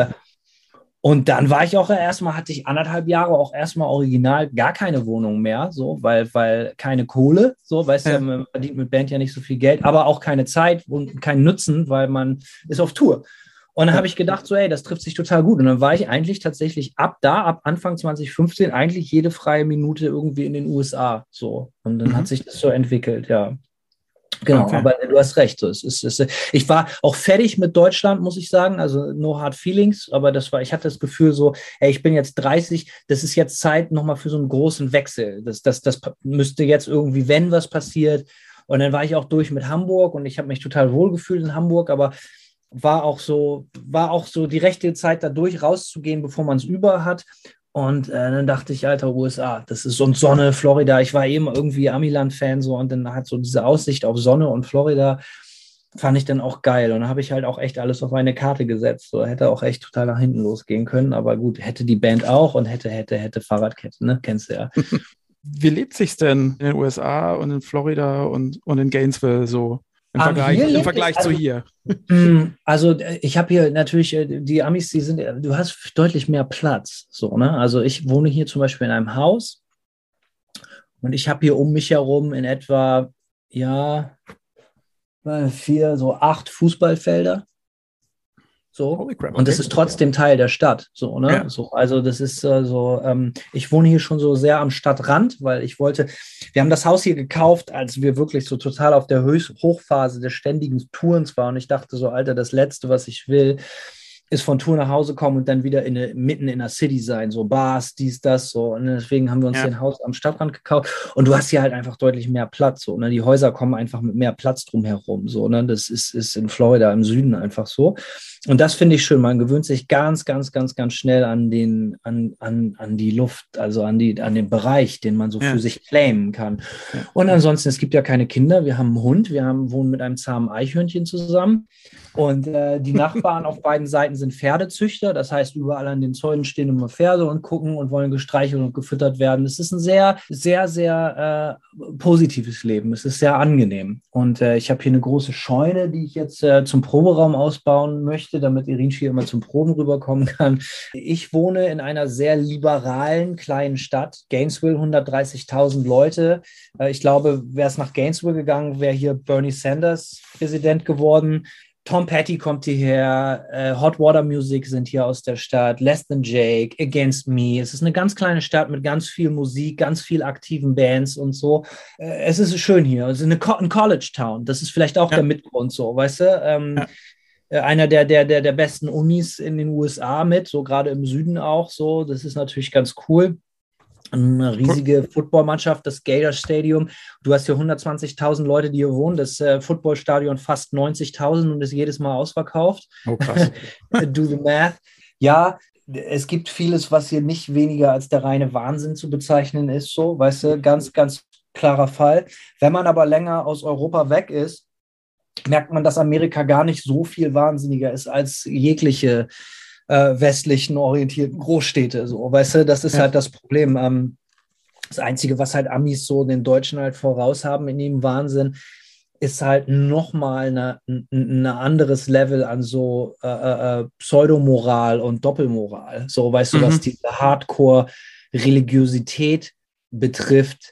Und dann war ich auch erstmal, hatte ich anderthalb Jahre auch erstmal original gar keine Wohnung mehr, so, weil, weil keine Kohle, so, weißt du, ja. Man verdient mit Band ja nicht so viel Geld, aber auch keine Zeit und keinen Nutzen, weil man ist auf Tour. Und dann ja. habe ich gedacht, so, ey, das trifft sich total gut. Und dann war ich eigentlich tatsächlich ab da, ab Anfang zwanzig fünfzehn, eigentlich jede freie Minute irgendwie in den U S A, so. Und dann mhm. hat sich das so entwickelt, ja. Genau, okay. Aber du hast recht. So, es ist, es ist, ich war auch fertig mit Deutschland, muss ich sagen. Also no hard feelings, aber das war, ich hatte das Gefühl so, ey, ich bin jetzt dreißig, das ist jetzt Zeit nochmal für so einen großen Wechsel. Das, das, das müsste jetzt irgendwie, wenn was passiert. Und dann war ich auch durch mit Hamburg und ich habe mich total wohl gefühlt in Hamburg, aber war auch so, war auch so die rechte Zeit, da durch rauszugehen, bevor man es über hat. Und äh, dann dachte ich, Alter, U S A, das ist so Sonne, Florida. Ich war eben irgendwie Amiland-Fan so und dann hat so diese Aussicht auf Sonne und Florida fand ich dann auch geil. Und dann habe ich halt auch echt alles auf eine Karte gesetzt. So hätte auch echt total nach hinten losgehen können. Aber gut, hätte die Band auch und hätte, hätte, hätte Fahrradkette, ne? Kennst du ja.
Wie lebt sich's denn in den U S A und in Florida und, und in Gainesville so? Im Vergleich, im Vergleich zu hier.
Also ich habe hier natürlich, die Amis, die sind, du hast deutlich mehr Platz. So, ne? Also ich wohne hier zum Beispiel in einem Haus und ich habe hier um mich herum in etwa, ja, vier, so acht Fußballfelder. So. Crap, okay. Und das ist trotzdem Teil der Stadt. So, ne? Ja. So, also das ist äh, so, ähm, ich wohne hier schon so sehr am Stadtrand, weil ich wollte, wir haben das Haus hier gekauft, als wir wirklich so total auf der Höchst- Hochphase des ständigen Tourens waren. Und ich dachte so, Alter, das Letzte, was ich will, ist von Tour nach Hause kommen und dann wieder in eine, mitten in der City sein, so Bars, dies, das, so. Und deswegen haben wir uns ja. hier ein Haus am Stadtrand gekauft. Und du hast hier halt einfach deutlich mehr Platz, so, ne? Die Häuser kommen einfach mit mehr Platz drumherum, so, ne? Das ist, ist in Florida im Süden einfach so. Und das finde ich schön. Man gewöhnt sich ganz, ganz, ganz, ganz schnell an den, an, an, an die Luft, also an die, an den Bereich, den man so ja. für sich claimen kann. Ja. Und ansonsten, es gibt ja keine Kinder. Wir haben einen Hund. Wir haben, wohnen mit einem zahmen Eichhörnchen zusammen. Und äh, die Nachbarn auf beiden Seiten sind Pferdezüchter. Das heißt, überall an den Zäunen stehen immer Pferde und gucken und wollen gestreichelt und gefüttert werden. Es ist ein sehr, sehr, sehr äh, positives Leben. Es ist sehr angenehm. Und äh, ich habe hier eine große Scheune, die ich jetzt äh, zum Proberaum ausbauen möchte, damit Irinci immer zum Proben rüberkommen kann. Ich wohne in einer sehr liberalen kleinen Stadt. Gainesville, hundertdreißigtausend Leute. Äh, ich glaube, wäre es nach Gainesville gegangen, wäre hier Bernie Sanders Präsident geworden. Tom Petty kommt hierher, äh, Hot Water Music sind hier aus der Stadt, Less Than Jake, Against Me. Es ist eine ganz kleine Stadt mit ganz viel Musik, ganz viel aktiven Bands und so. Äh, es ist schön hier. Es ist eine Co- ein College Town. Das ist vielleicht auch ja. der Mitgrund so, weißt du? Ähm, ja. Einer der, der, der, der besten Unis in den U S A mit, so gerade im Süden auch so. Das ist natürlich ganz cool. Eine riesige Footballmannschaft, das Gator Stadium. Du hast hier hundertzwanzigtausend Leute, die hier wohnen. Das äh, Footballstadion fast neunzigtausend und ist jedes Mal ausverkauft. Oh, krass. Do the math. Ja, es gibt vieles, was hier nicht weniger als der reine Wahnsinn zu bezeichnen ist. So, weißt du, ganz, ganz klarer Fall. Wenn man aber länger aus Europa weg ist, merkt man, dass Amerika gar nicht so viel wahnsinniger ist als jegliche Äh, westlichen orientierten Großstädte, so, weißt du, das ist ja. halt das Problem. Ähm, das Einzige, was halt Amis so den Deutschen halt voraus haben in ihrem Wahnsinn, ist halt nochmal eine, ein, ein anderes Level an so äh, äh, Pseudomoral und Doppelmoral, so, weißt mhm. du, was diese Hardcore-Religiosität betrifft,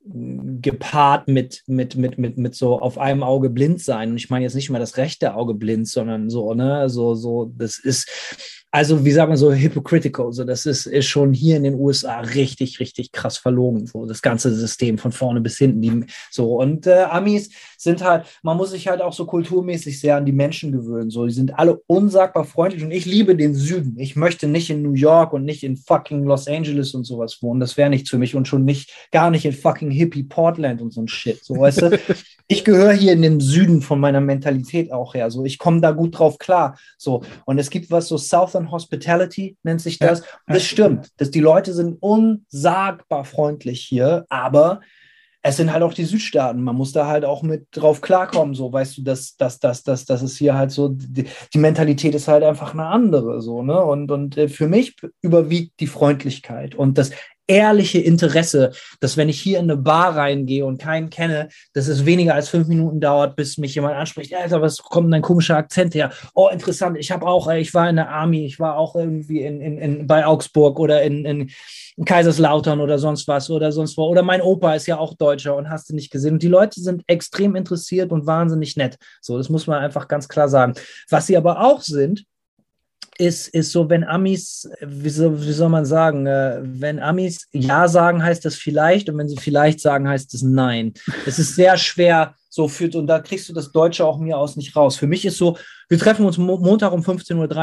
gepaart mit, mit, mit, mit, mit so auf einem Auge blind sein. Und ich meine jetzt nicht mal das rechte Auge blind, sondern so, ne, so, so, das ist also wie sagt man so, hypocritical. So, das ist, ist schon hier in den U S A richtig, richtig krass verlogen. So, das ganze System von vorne bis hinten. Die, so, und äh, Amis sind halt, man muss sich halt auch so kulturmäßig sehr an die Menschen gewöhnen. So, die sind alle unsagbar freundlich und ich liebe den Süden. Ich möchte nicht in New York und nicht in fucking Los Angeles und sowas wohnen. Das wäre nichts für mich und schon nicht, gar nicht in fucking Hippie Portland und so ein Shit. So, weißt du? Ich gehöre hier in den Süden von meiner Mentalität auch her. So, ich komme da gut drauf klar. So, und es gibt was so Southern Hospitality nennt sich das. Ja, ja. Das stimmt. Das, die Leute sind unsagbar freundlich hier, aber es sind halt auch die Südstaaten. Man muss da halt auch mit drauf klarkommen. So, weißt du, dass das, das, das, das ist hier halt so, die, die Mentalität ist halt einfach eine andere. So, ne? Und, und für mich überwiegt die Freundlichkeit und das ehrliche Interesse, dass wenn ich hier in eine Bar reingehe und keinen kenne, dass es weniger als fünf Minuten dauert, bis mich jemand anspricht, Alter, was kommt denn dein komischer Akzent her? Oh, interessant, ich habe auch, ich war in der Army, ich war auch irgendwie in, in, in, bei Augsburg oder in, in, in Kaiserslautern oder sonst was oder sonst wo. Oder mein Opa ist ja auch Deutscher und hast du nicht gesehen. Und die Leute sind extrem interessiert und wahnsinnig nett. So, das muss man einfach ganz klar sagen. Was sie aber auch sind, Ist, ist so, wenn Amis, wie, so, wie soll man sagen, äh, wenn Amis Ja sagen, heißt das vielleicht und wenn sie vielleicht sagen, heißt es Nein. Es ist sehr schwer, so führt und da kriegst du das Deutsche auch mir aus nicht raus. Für mich ist so, wir treffen uns Mo- Montag um fünfzehn Uhr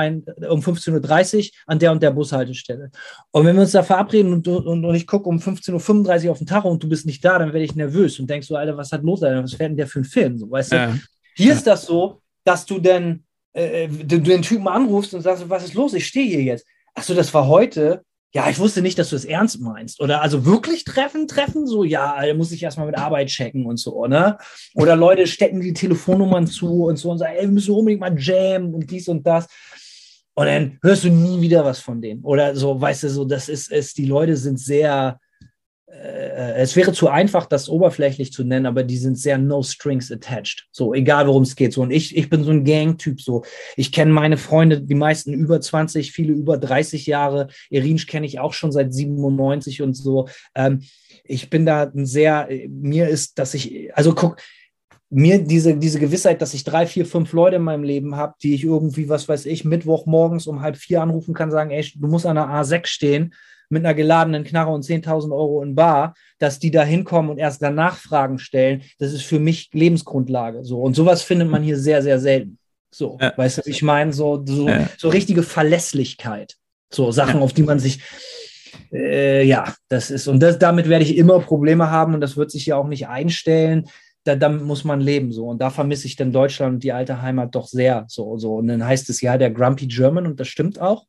dreißig an der und der Bushaltestelle. Und wenn wir uns da verabreden und, und, und ich gucke um fünfzehn Uhr fünfunddreißig auf den Tacho und du bist nicht da, dann werde ich nervös und denkst so, Alter, was hat los, Alter, was wäre denn der für ein Film? So, weißt
Ja.
du? Hier
Ja.
ist das so, dass du denn Äh, du, du den Typen anrufst und sagst, was ist los? Ich stehe hier jetzt. Achso, das war heute. Ja, ich wusste nicht, dass du es ernst meinst. Oder also wirklich treffen, treffen? So, ja, da muss ich erstmal mit Arbeit checken und so, ne? Oder Leute stecken die Telefonnummern zu und so und sagen, ey, wir müssen unbedingt mal jammen und dies und das. Und dann hörst du nie wieder was von denen. Oder so, weißt du, so, das ist es, die Leute sind sehr, äh, es wäre zu einfach, das oberflächlich zu nennen, aber die sind sehr no strings attached. So, egal worum es geht. So, und ich, ich bin so ein Gang-Typ. So, ich kenne meine Freunde, die meisten über zwanzig, viele über dreißig Jahre. Irinsch kenne ich auch schon seit siebenundneunzig und so. Ähm, ich bin da ein sehr, mir ist, dass ich, also guck, mir diese, diese Gewissheit, dass ich drei, vier, fünf Leute in meinem Leben habe, die ich irgendwie, was weiß ich, Mittwochmorgens um halb vier anrufen kann, sagen, ey, du musst an der A sechs stehen, mit einer geladenen Knarre und zehntausend Euro in Bar, dass die da hinkommen und erst danach Fragen stellen, das ist für mich Lebensgrundlage. So. Und sowas findet man hier sehr, sehr selten. So, ja. Weißt du, ich meine, so, so, ja. so richtige Verlässlichkeit. So Sachen, ja. auf die man sich, äh, ja, das ist, und das, damit werde ich immer Probleme haben und das wird sich ja auch nicht einstellen. Da, damit muss man leben. So. Und da vermisse ich dann Deutschland und die alte Heimat doch sehr. So, so. Und dann heißt es ja der Grumpy German und das stimmt auch.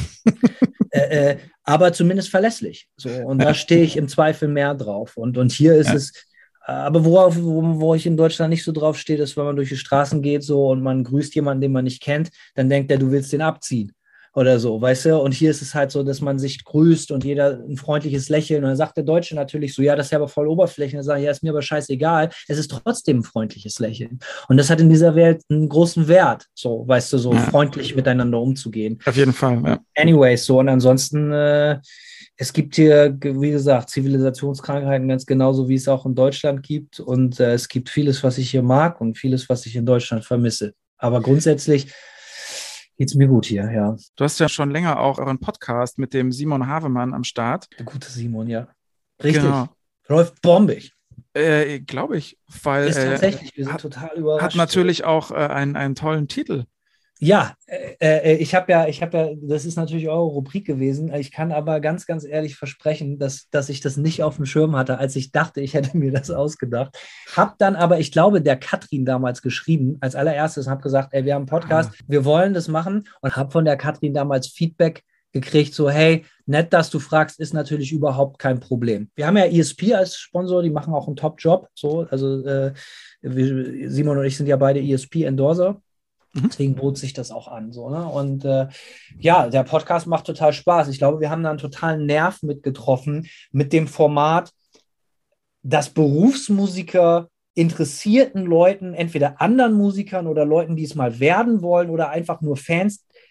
äh, äh, aber zumindest verlässlich. So, und da stehe ich im Zweifel mehr drauf. Und, und hier ist ja. es, äh, aber worauf, wo, wo ich in Deutschland nicht so drauf stehe, ist, wenn man durch die Straßen geht so und man grüßt jemanden, den man nicht kennt, dann denkt er, du willst den abziehen. Oder so, weißt du? Und hier ist es halt so, dass man sich grüßt und jeder ein freundliches Lächeln. Und dann sagt der Deutsche natürlich so, ja, das ist ja aber voll oberflächlich. Und dann sage ich, ja, ist mir aber scheißegal. Es ist trotzdem ein freundliches Lächeln. Und das hat in dieser Welt einen großen Wert, so, weißt du, so ja. freundlich miteinander umzugehen.
Auf jeden Fall, ja.
Anyways, so, und ansonsten, äh, es gibt hier, wie gesagt, Zivilisationskrankheiten ganz genauso, wie es auch in Deutschland gibt. Und äh, es gibt vieles, was ich hier mag und vieles, was ich in Deutschland vermisse. Aber grundsätzlich geht's mir gut hier, ja.
Du hast ja schon länger auch euren Podcast mit dem Simon Havemann am Start.
Der gute Simon, ja. Richtig.
Genau.
Läuft bombig.
Äh, Glaube ich, weil
ist tatsächlich, wir
äh,
sind
hat,
total überrascht.
Hat natürlich auch äh, einen, einen tollen Titel.
Ja, äh, äh, ich habe ja, ich habe ja, das ist natürlich eure Rubrik gewesen. Ich kann aber ganz, ganz ehrlich versprechen, dass, dass ich das nicht auf dem Schirm hatte, als ich dachte, ich hätte mir das ausgedacht. Hab dann aber, ich glaube, der Katrin damals geschrieben, als allererstes, habe gesagt, ey, wir haben einen Podcast, ah. wir wollen das machen und habe von der Katrin damals Feedback gekriegt, so, hey, nett, dass du fragst, ist natürlich überhaupt kein Problem. Wir haben ja E S P als Sponsor, die machen auch einen Top-Job, so, also äh, wir, Simon und ich sind ja beide E S P-Endorser. Deswegen bot sich das auch an. So, ne? Und äh, ja, der Podcast macht total Spaß. Ich glaube, wir haben da einen totalen Nerv mitgetroffen mit dem Format, dass Berufsmusiker interessierten Leuten, entweder anderen Musikern oder Leuten, die es mal werden wollen oder einfach nur Fans,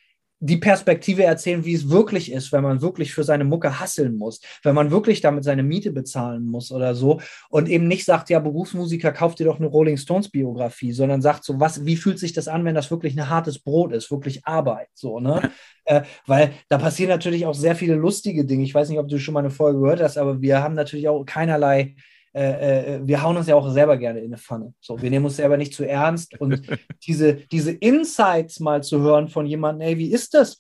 die Perspektive erzählen, wie es wirklich ist, wenn man wirklich für seine Mucke hasseln muss, wenn man wirklich damit seine Miete bezahlen muss oder so und eben nicht sagt, ja, Berufsmusiker, kauft dir doch eine Rolling Stones Biografie, sondern sagt so, was, wie fühlt sich das an, wenn das wirklich ein hartes Brot ist, wirklich Arbeit, so, ne? äh, weil da passieren natürlich auch sehr viele lustige Dinge. Ich weiß nicht, ob du schon mal eine Folge gehört hast, aber wir haben natürlich auch keinerlei Äh, wir hauen uns ja auch selber gerne in eine Pfanne. So, wir nehmen uns selber nicht zu ernst. Und diese, diese Insights mal zu hören von jemandem, ey, wie ist das,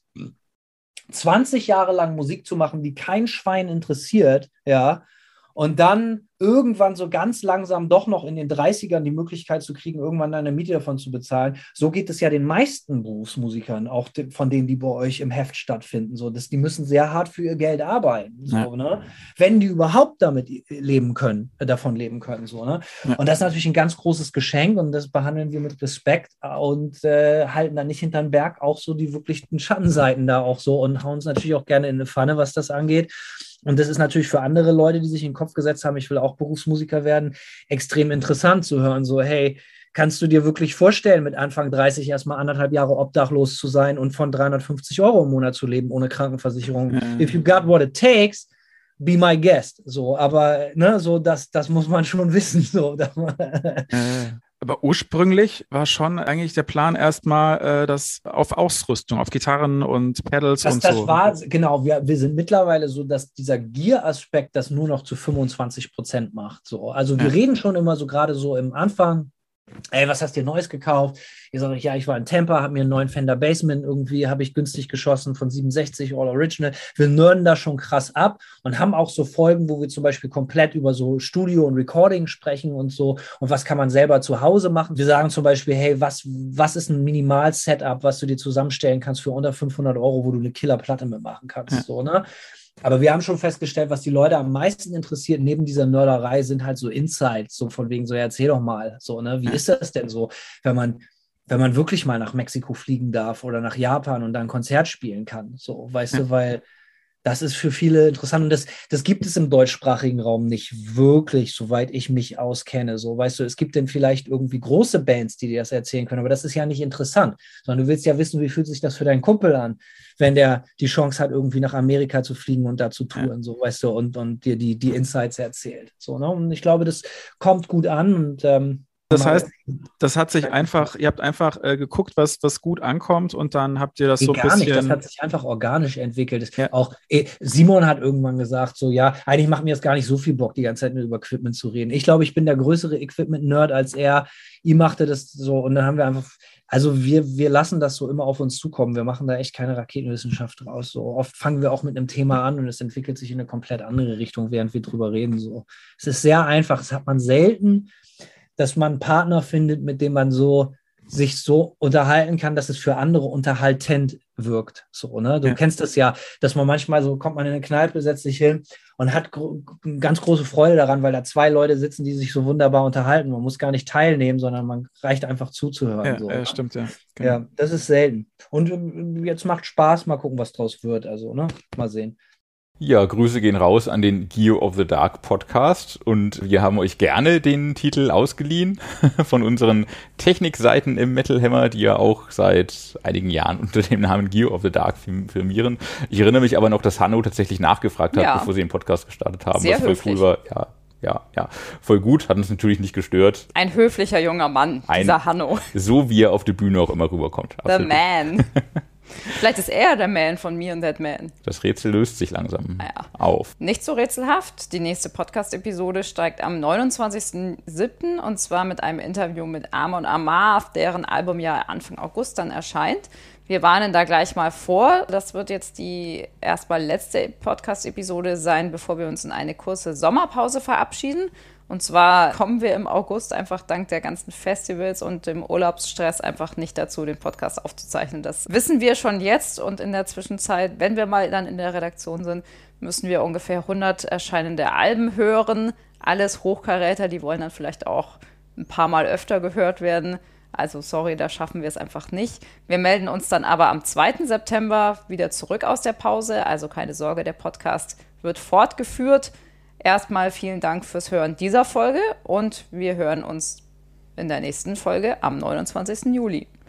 zwanzig Jahre lang Musik zu machen, die kein Schwein interessiert, ja, und dann irgendwann so ganz langsam doch noch in den dreißigern die Möglichkeit zu kriegen, irgendwann eine Miete davon zu bezahlen. So geht es ja den meisten Berufsmusikern, auch de- von denen, die bei euch im Heft stattfinden. So, dass die müssen sehr hart für ihr Geld arbeiten, so,
Ja.
ne? Wenn die überhaupt damit leben können, äh, davon leben können. So, ne?
Ja.
Und das ist natürlich ein ganz großes Geschenk und das behandeln wir mit Respekt und äh, halten dann nicht hinterm Berg auch so die wirklichen Schattenseiten da auch so und hauen uns natürlich auch gerne in eine Pfanne, was das angeht. Und das ist natürlich für andere Leute, die sich in den Kopf gesetzt haben, ich will auch Berufsmusiker werden, extrem interessant zu hören. So, hey, kannst du dir wirklich vorstellen, mit Anfang dreißig erstmal anderthalb Jahre obdachlos zu sein und von dreihundertfünfzig Euro im Monat zu leben ohne Krankenversicherung?
Mhm.
If you got what it takes, be my guest. So, aber ne, so das, das muss man schon wissen. So, dass man
Äh, aber ursprünglich war schon eigentlich der Plan erstmal äh, das auf Ausrüstung, auf Gitarren und Pedals
Das,
und
das
so.
war, genau, wir, wir sind mittlerweile so, dass dieser Gear-Aspekt das nur noch zu fünfundzwanzig Prozent macht. So. Also wir
Ja.
reden schon immer so gerade so im Anfang, ey, was hast du dir Neues gekauft? Ich sage, ja, ich war in Tampa, habe mir einen neuen Fender Bassman irgendwie, habe ich günstig geschossen von siebenundsechzig All Original. Wir nerden da schon krass ab und haben auch so Folgen, wo wir zum Beispiel komplett über so Studio und Recording sprechen und so und was kann man selber zu Hause machen. Wir sagen zum Beispiel, hey, was, was ist ein Minimal-Setup, was du dir zusammenstellen kannst für unter fünfhundert Euro, wo du eine Killerplatte mitmachen kannst,
Ja.
so, ne? Aber wir haben schon festgestellt, was die Leute am meisten interessiert, neben dieser Nörderei, sind halt so Insights, so von wegen so, ja, erzähl doch mal, so, ne, wie ist das denn so, wenn man, wenn man wirklich mal nach Mexiko fliegen darf oder nach Japan und da ein Konzert spielen kann, so, weißt
Ja.
du, weil das ist für viele interessant und das, das gibt es im deutschsprachigen Raum nicht wirklich, soweit ich mich auskenne, so, weißt du, es gibt denn vielleicht irgendwie große Bands, die dir das erzählen können, aber das ist ja nicht interessant, sondern du willst ja wissen, wie fühlt sich das für deinen Kumpel an, wenn der die Chance hat, irgendwie nach Amerika zu fliegen und da zu touren, so, weißt du, und, und dir die, die Insights erzählt, so, ne, und ich glaube, das kommt gut an und ähm,
Das heißt, das hat sich einfach, ihr habt einfach äh, geguckt, was, was gut ankommt und dann habt ihr das
Nee,
so ein
gar nicht, das
bisschen.
hat sich einfach organisch entwickelt. Das
Ja.
Auch eh, Simon hat irgendwann gesagt, so ja, eigentlich macht mir jetzt gar nicht so viel Bock, die ganze Zeit nur über Equipment zu reden. Ich glaube, ich bin der größere Equipment-Nerd als er. Ihm machte das so und dann haben wir einfach, also wir, wir lassen das so immer auf uns zukommen. Wir machen da echt keine Raketenwissenschaft draus. So oft fangen wir auch mit einem Thema an und es entwickelt sich in eine komplett andere Richtung, während wir drüber reden. So, es ist sehr einfach, das hat man selten, dass man einen Partner findet, mit dem man so sich so unterhalten kann, dass es für andere unterhaltend wirkt. So, ne? Du
Ja.
kennst das ja, dass man manchmal so, kommt man in eine Kneipe, setzt sich hin und hat gro- ganz große Freude daran, weil da zwei Leute sitzen, die sich so wunderbar unterhalten. Man muss gar nicht teilnehmen, sondern man reicht einfach zuzuhören.
Ja,
so,
äh,
ne?
stimmt, ja. Genau.
Ja, das ist selten. Und ähm, jetzt macht Spaß, mal gucken, was draus wird. Also, ne? Mal sehen.
Ja, Grüße gehen raus an den Gear of the Dark Podcast und wir haben euch gerne den Titel ausgeliehen von unseren Technikseiten im Metal Hammer, die ja auch seit einigen Jahren unter dem Namen Gear of the Dark firmieren. Ich erinnere mich aber noch, dass Hanno tatsächlich nachgefragt hat,
Ja.
bevor sie den Podcast gestartet haben,
Sehr
was voll
höflich.
cool war. Ja, ja, ja, voll gut, hat uns natürlich nicht gestört,
Ein höflicher junger Mann,
Ein-
dieser Hanno.
so wie er auf der Bühne auch immer rüberkommt.
The
Absolut.
Man. Vielleicht ist er der Man von Me und That Man.
Das Rätsel löst sich langsam
Ja.
auf.
Nicht so rätselhaft. Die nächste Podcast-Episode steigt am neunundzwanzigsten siebten und zwar mit einem Interview mit Amon Amarth, deren Album ja Anfang August dann erscheint. Wir warnen da gleich mal vor. Das wird jetzt die erstmal letzte Podcast-Episode sein, bevor wir uns in eine kurze Sommerpause verabschieden. Und zwar kommen wir im August einfach dank der ganzen Festivals und dem Urlaubsstress einfach nicht dazu, den Podcast aufzuzeichnen. Das wissen wir schon jetzt und in der Zwischenzeit, wenn wir mal dann in der Redaktion sind, müssen wir ungefähr hundert erscheinende Alben hören. Alles Hochkaräter, die wollen dann vielleicht auch ein paar Mal öfter gehört werden. Also sorry, da schaffen wir es einfach nicht. Wir melden uns dann aber am zweiten September wieder zurück aus der Pause. Also keine Sorge, der Podcast wird fortgeführt. Erstmal vielen Dank fürs Hören dieser Folge und wir hören uns in der nächsten Folge am neunundzwanzigsten Juli.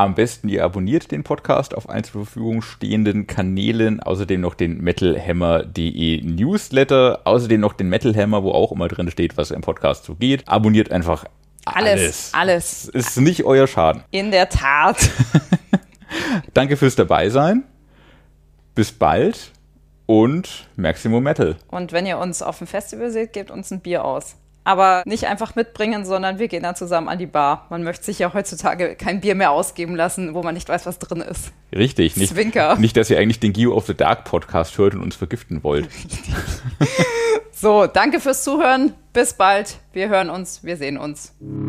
Am besten ihr abonniert den Podcast auf allen zur Verfügung stehenden Kanälen, außerdem noch den metalhammer punkt de Newsletter, außerdem noch den Metal Hammer, wo auch immer drin steht, was im Podcast so geht. Abonniert einfach alles.
Alles, alles.
Ist nicht euer Schaden.
In der Tat.
Danke fürs Dabeisein. Bis bald und Maximum Metal.
Und wenn ihr uns auf dem Festival seht, gebt uns ein Bier aus. Aber nicht einfach mitbringen, sondern wir gehen dann zusammen an die Bar. Man möchte sich ja heutzutage kein Bier mehr ausgeben lassen, wo man nicht weiß, was drin ist.
Richtig. Nicht,
Zwinker.
Nicht, dass ihr eigentlich den Gear of the Dark Podcast hört und uns vergiften wollt.
So, danke fürs Zuhören. Bis bald. Wir hören uns. Wir sehen uns.